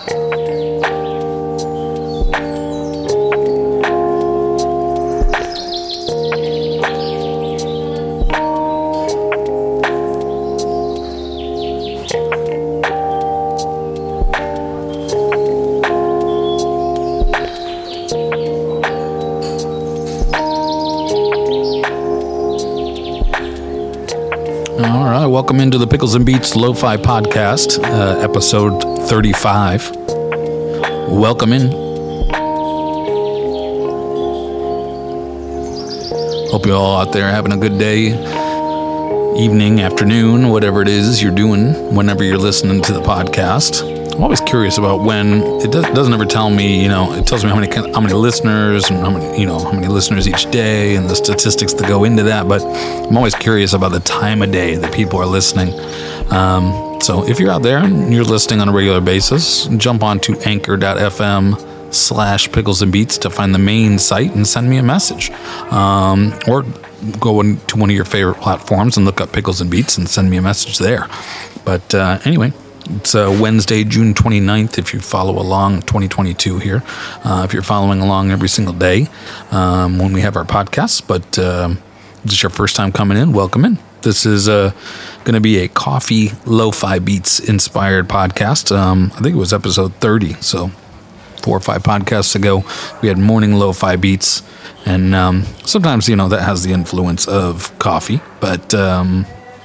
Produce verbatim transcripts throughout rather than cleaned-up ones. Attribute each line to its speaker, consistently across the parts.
Speaker 1: Welcome into the Pickles and Beats Lo-Fi Podcast, uh, episode thirty-five. Welcome in. Hope you all out there having a good day, evening, afternoon, whatever it is you're doing whenever you're listening to the podcast. I'm always curious about when it does, doesn't ever tell me, you know, it tells me how many how many listeners and how many, you know, how many listeners each day and the statistics that go into that. But I'm always curious about the time of day that people are listening. Um, so if you're out there and you're listening on a regular basis, jump on to anchor.fm slash pickles and beats to find the main site and send me a message. Um, or go to one of your favorite platforms and look up Pickles and Beats and send me a message there. But uh, anyway, it's uh, Wednesday, June twenty-ninth, if you follow along, twenty twenty-two here. Uh, if you're following along every single day um, when we have our podcasts. But uh, if this is your first time coming in, welcome in. This is uh, going to be a coffee lo-fi beats inspired podcast. Um, I think it was episode thirty, so four or five podcasts ago, we had morning lo-fi beats. And um, sometimes, you know, that has the influence of coffee, but... Um,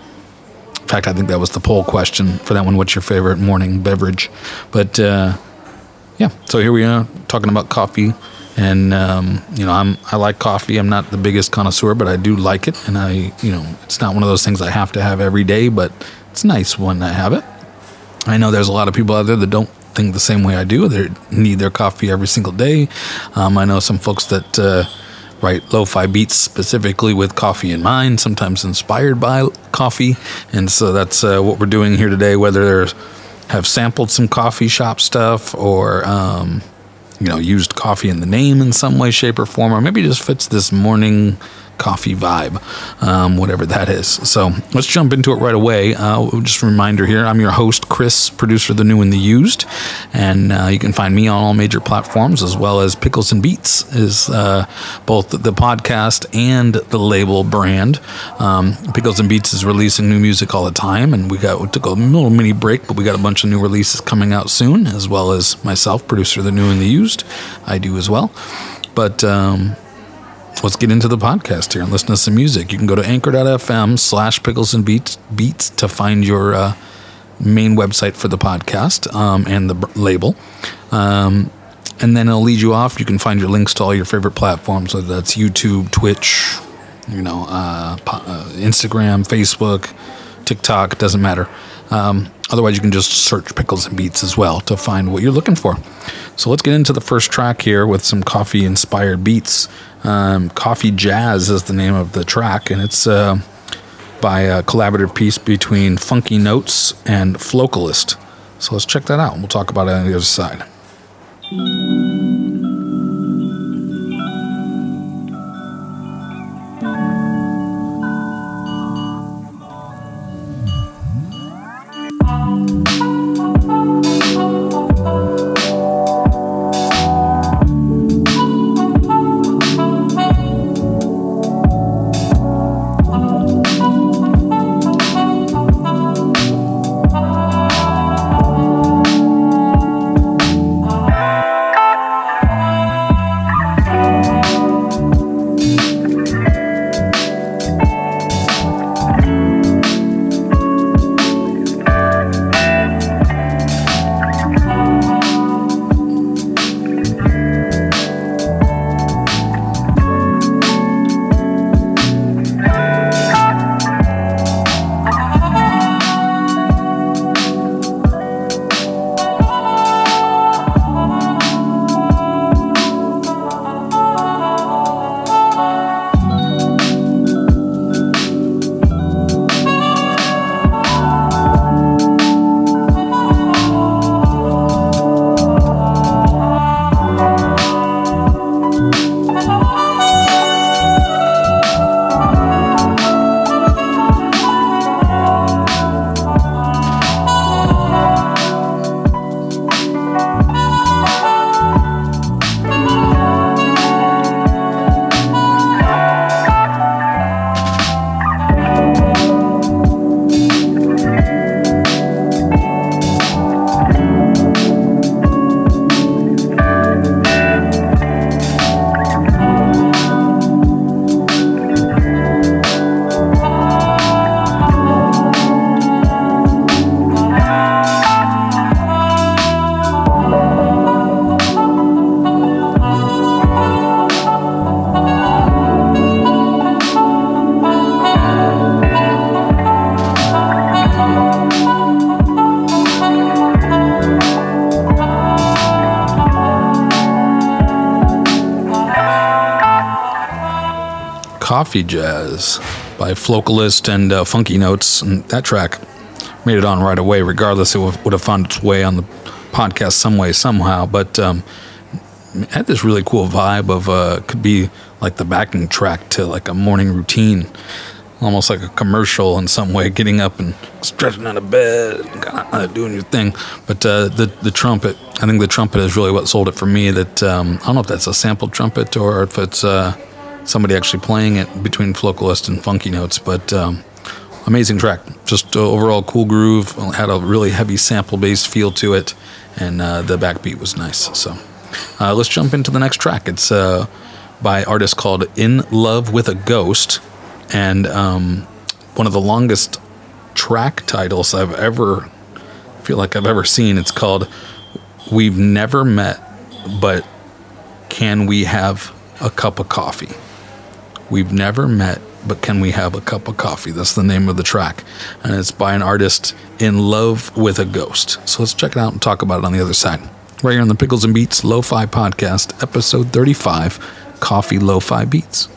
Speaker 1: In fact, I think that was the poll question for that one. What's your favorite morning beverage? But uh, yeah, so here we are talking about coffee, and um, you know, I'm I like coffee. I'm not the biggest connoisseur, but I do like it, and I, you know, it's not one of those things I have to have every day, but it's nice when I have it. I know there's a lot of people out there that don't think the same way I do. They need their coffee every single day. Um, I know some folks that. Uh, Write lo-fi beats specifically with coffee in mind, sometimes inspired by coffee. And so that's uh, what we're doing here today, whether they have sampled some coffee shop stuff or, um, you know, used coffee in the name in some way, shape, or form, or maybe just fits this morning coffee vibe, um, whatever that is. So let's jump into it right away. Uh, just a reminder here, I'm your host, Chris, producer of The New and the Used, and uh, you can find me on all major platforms, as well as Pickles and Beats is uh, both the podcast and the label brand. Um, Pickles and Beats is releasing new music all the time, and we got we took a little mini break, but we got a bunch of new releases coming out soon, as well as myself, producer of The New and the Used. I do as well. But um let's get into the podcast here and listen to some music. You can go to anchor.fm slash pickles and beats, beats to find your uh, main website for the podcast um, and the b- label. Um, and then it'll lead you off. You can find your links to all your favorite platforms, whether that's YouTube, Twitch, you know, uh, po- uh, Instagram, Facebook, TikTok, doesn't matter. Um, otherwise, you can just search Pickles and Beats as well to find what you're looking for. So let's get into the first track here with some coffee-inspired beats. Um, Coffee Jazz is the name of the track, and it's uh, by a collaborative piece between Funky Notes and Flocalist. So let's check that out. We'll talk about it on the other side. Coffee Jazz by Flocalist and uh, Funky Notes. And that track made it on right away. Regardless, it would have found its way on the podcast some way, somehow. But um, it had this really cool vibe of, uh, could be like the backing track to like a morning routine. Almost like a commercial in some way, getting up and stretching out of bed, and kind of doing your thing. But uh, the the trumpet, I think the trumpet is really what sold it for me. That um, I don't know if that's a sampled trumpet or if it's uh, somebody actually playing it between Flocalist and Funky Notes. But um, amazing track, just uh, overall cool groove. Had a really heavy sample-based feel to it, and uh, the backbeat was nice. So uh, let's jump into the next track. It's uh, by an artist called In Love with a Ghost. And um, one of the longest track titles I've ever feel like I've ever seen. It's called "We've Never Met, but Can We Have a Cup of Coffee?" We've never met, but can we have a cup of coffee? That's the name of the track, and it's by an artist in love with a ghost. So let's check it out and talk about it on the other side. Right here on the Pickles and Beats Lo-Fi Podcast, episode thirty-five, Coffee Lo-Fi Beats.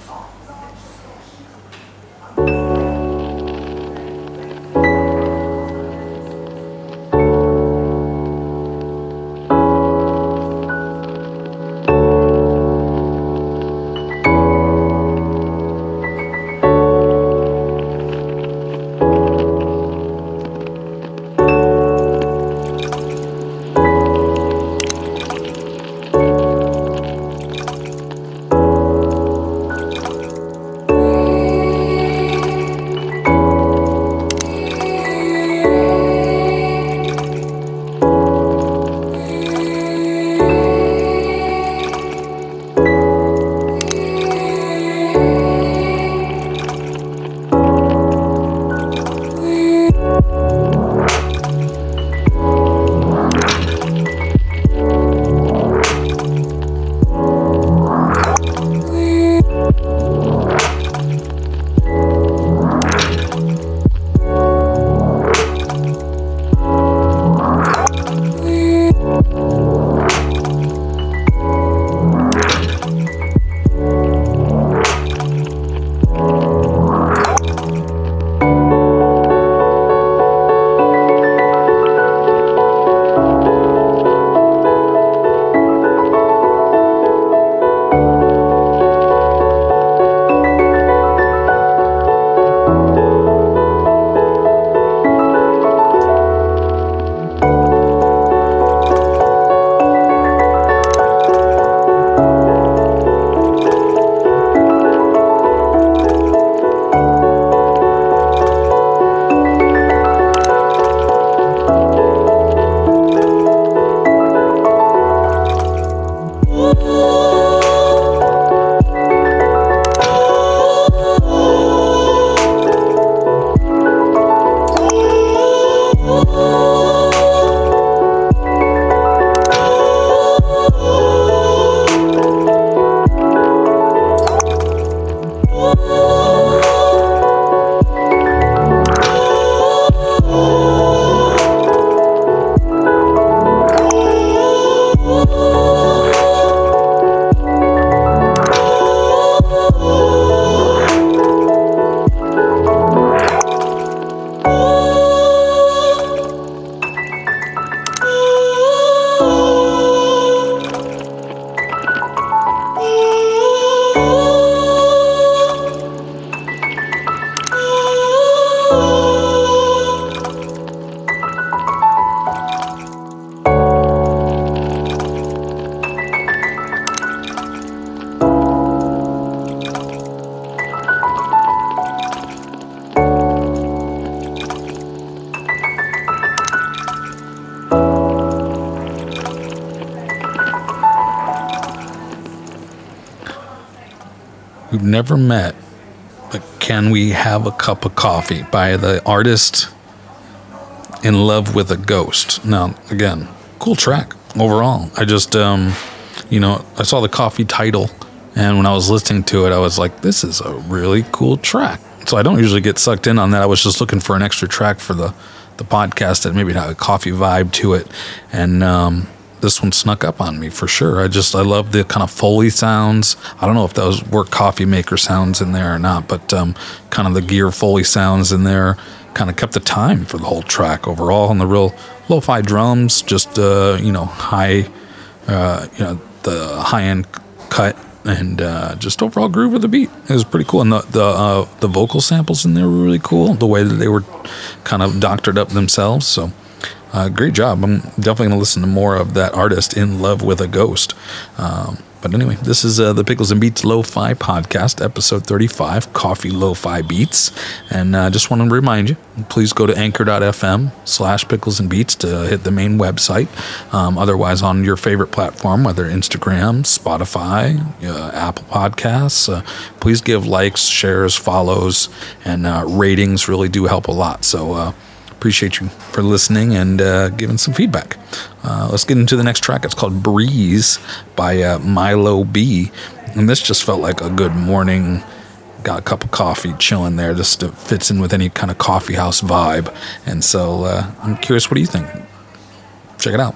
Speaker 1: We've Never Met, but Can We Have a Cup of Coffee by the artist In Love with a Ghost. Now, again, cool track overall. I just, um, you know, I saw the coffee title, and when I was listening to it, I was like, this is a really cool track. So I don't usually get sucked in on that. I was just looking for an extra track for the, the podcast that maybe had a coffee vibe to it. And um, this one snuck up on me for sure. I just, I love the kind of Foley sounds. I don't know if those were coffee maker sounds in there or not, but um, kind of the gear Foley sounds in there kind of kept the time for the whole track overall. And the real lo-fi drums, just, uh, you know, high, uh, you know, the high-end cut and uh, just overall groove of the beat. It was pretty cool. And the the, uh, the vocal samples in there were really cool, the way that they were kind of doctored up themselves. So uh, great job. I'm definitely going to listen to more of that artist, In Love with a Ghost. Um, but anyway, this is uh, the Pickles and Beats Lo-Fi Podcast, episode thirty-five, Coffee Lo-Fi Beats. And I uh, just want to remind you, please go to anchor.fm slash pickles and beats to hit the main website. Um, otherwise, on your favorite platform, whether Instagram, Spotify, uh, Apple Podcasts, uh, please give likes, shares, follows, and uh, ratings really do help a lot. So, uh, appreciate you for listening and uh, giving some feedback. Uh, let's get into the next track. It's called Breeze by uh, Milo B. And this just felt like a good morning, got a cup of coffee chilling there. Just fits in with any kind of coffee house vibe. And so uh, I'm curious, what do you think? Check it out.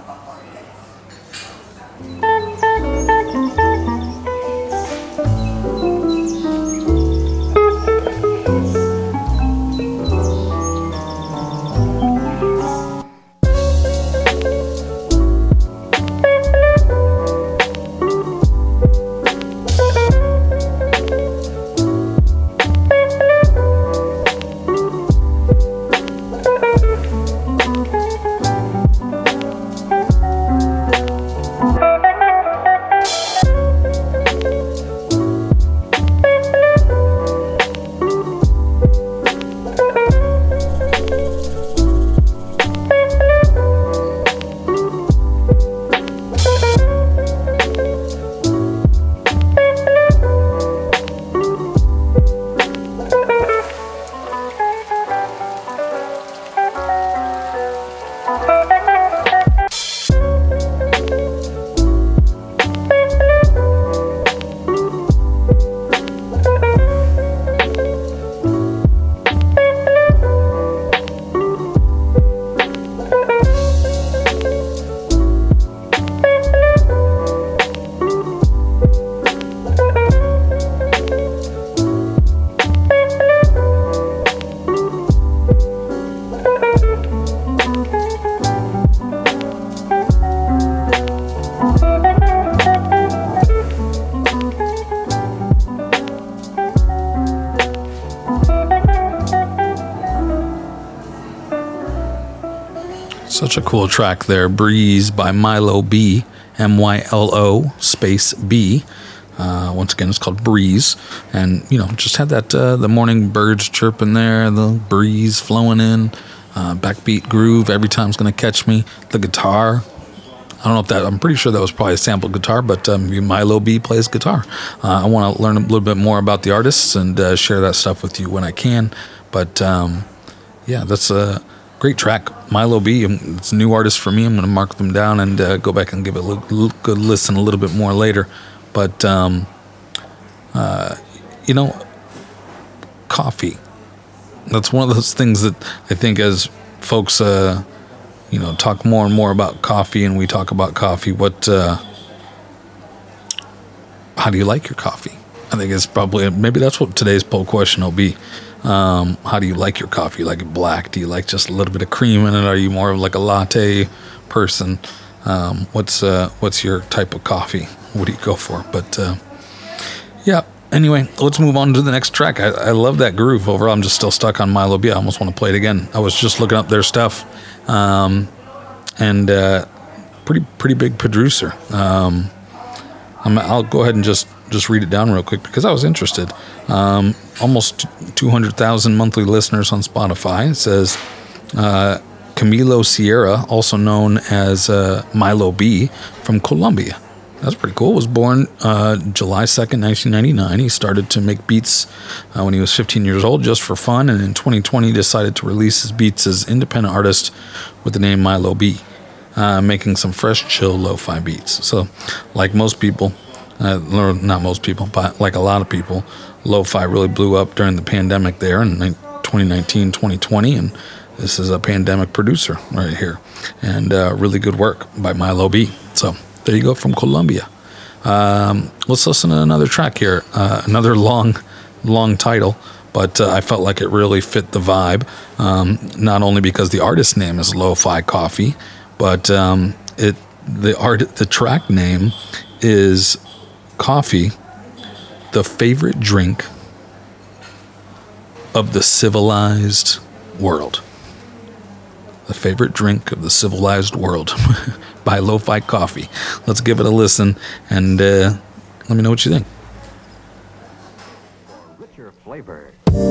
Speaker 1: Such a cool track there. Breeze by Milo B, M Y L O space B. Uh, once again, it's called Breeze. And, you know, just had that, uh, the morning birds chirping there, the breeze flowing in, uh, backbeat groove. Every time's going to catch me. The guitar. I don't know if that, I'm pretty sure that was probably a sampled guitar, but um, Milo B plays guitar. Uh, I want to learn a little bit more about the artists and uh, share that stuff with you when I can. But, um, yeah, that's a great track. Milo B, it's a new artist for me. I'm going to mark them down and uh, go back and give it a little, good listen a little bit more later. But, um, uh, you know, coffee. That's one of those things that I think as folks, uh, you know, talk more and more about coffee and we talk about coffee, what, uh, how do you like your coffee? I think it's probably, maybe that's what today's poll question will be. Um, how do you like your coffee? You like it black? Do you like just a little bit of cream in it? Are you more of like a latte person? Um, what's uh, what's your type of coffee? What do you go for? But uh, yeah, anyway, let's move on to the next track. I, I love that groove. Overall, I'm just still stuck on Milo B. I almost want to play it again. I was just looking up their stuff, um, and uh, pretty pretty big producer. Um, I'm, I'll go ahead and just, just read it down real quick because I was interested. Um, almost two hundred thousand monthly listeners on Spotify. It says uh, Camilo Sierra, also known as uh, Milo B, from Colombia. That's pretty cool. Was born uh, July second, nineteen ninety-nine. He started to make beats uh, when he was fifteen years old just for fun. And in twenty twenty, decided to release his beats as independent artist with the name Milo B, uh, making some fresh, chill, lo-fi beats. So like most people, uh, not most people, but like a lot of people, lo-fi really blew up during the pandemic there in twenty nineteen, twenty twenty. And This is a pandemic producer right here. And uh, really good work by Milo B. So there you go from Colombia. Um, let's listen to another track here. Uh, another long, long title. But uh, I felt like it really fit the vibe, um, not only because the artist's name is Lo-Fi Coffee, but um, it the art the track name is Coffee, the favorite drink of the civilized world. The favorite drink of the civilized world by Lo-Fi Coffee. Let's give it a listen and uh, let me know what you think.
Speaker 2: Richer flavor.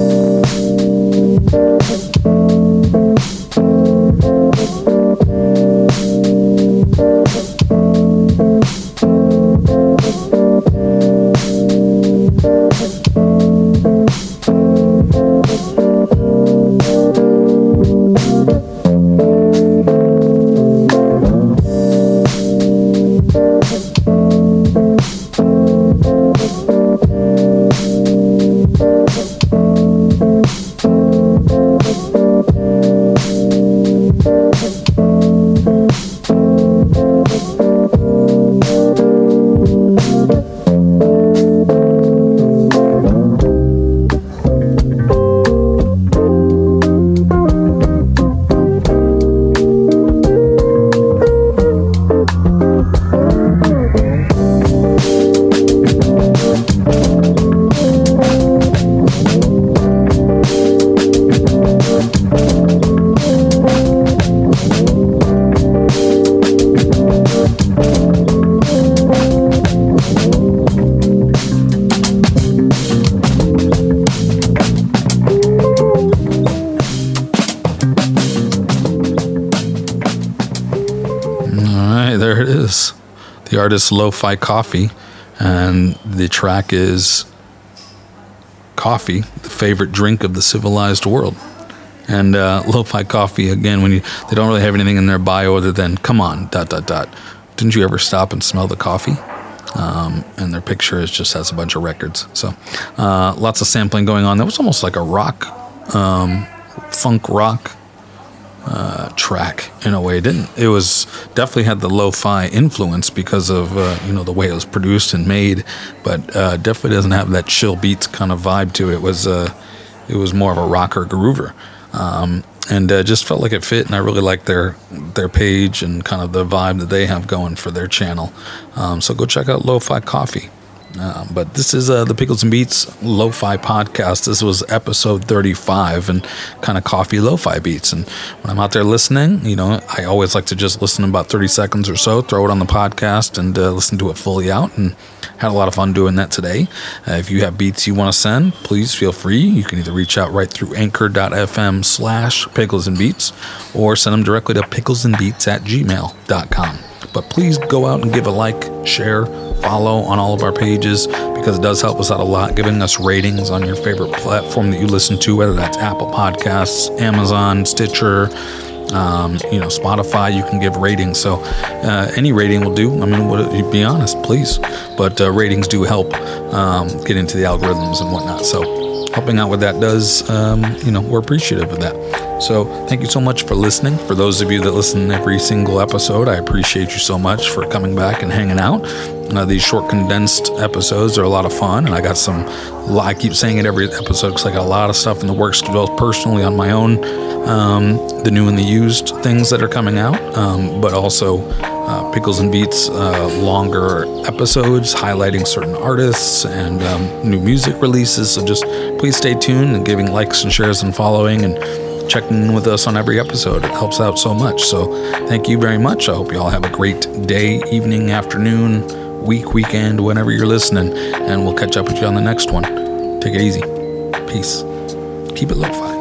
Speaker 1: There it is. The artist Lo-Fi Coffee, and the track is Coffee, the favorite drink of the civilized world. And uh, Lo-Fi Coffee, again, when you they don't really have anything in their bio other than come on dot dot dot. Didn't you ever stop and smell the coffee? Um, and their picture is just has a bunch of records. So uh, lots of sampling going on. That was almost like a rock, um, funk rock. Uh, track in a way. It didn't it was definitely had the lo-fi influence because of uh, you know the way it was produced and made, but uh, definitely doesn't have that chill beats kind of vibe to it. It was uh, it was more of a rocker groover, um, and uh, just felt like it fit. And I really like their their page and kind of the vibe that they have going for their channel. Um, so go check out Lo-Fi Coffee. Uh, but this is uh, the Pickles and Beats Lo-Fi podcast. This was episode thirty-five and kind of coffee lo-fi beats. And when I'm out there listening, you know, I always like to just listen about thirty seconds or so, throw it on the podcast and uh, listen to it fully out. And had a lot of fun doing that today. Uh, if you have beats you want to send, please feel free. You can either reach out right through anchor.fm slash pickles and beats or send them directly to picklesandbeats at gmail dot com. But please go out and give a like, share, follow on all of our pages because it does help us out a lot, giving us ratings on your favorite platform that you listen to, whether that's Apple Podcasts, Amazon, Stitcher, um, you know, Spotify. You can give ratings. So uh, any rating will do. I mean, what, be honest, please. But uh, ratings do help um, get into the algorithms and whatnot. So helping out with that does, um, you know, we're appreciative of that. So thank you so much for listening. For those of you that listen every single episode, I appreciate you so much for coming back and hanging out. Uh, these short condensed episodes are a lot of fun, and I got some, I keep saying it every episode because I got a lot of stuff in the works, both personally on my own, um, the new and the used things that are coming out, um, but also uh, Pickles and Beats, uh, longer episodes highlighting certain artists and um, new music releases. So just please stay tuned and giving likes and shares and following and checking in with us on every episode. It helps out so much. So thank you very much. I hope you all have a great day, evening, afternoon, week, weekend, whenever you're listening. And we'll catch up with you on the next one. Take it easy. Peace. Keep it lo-fi.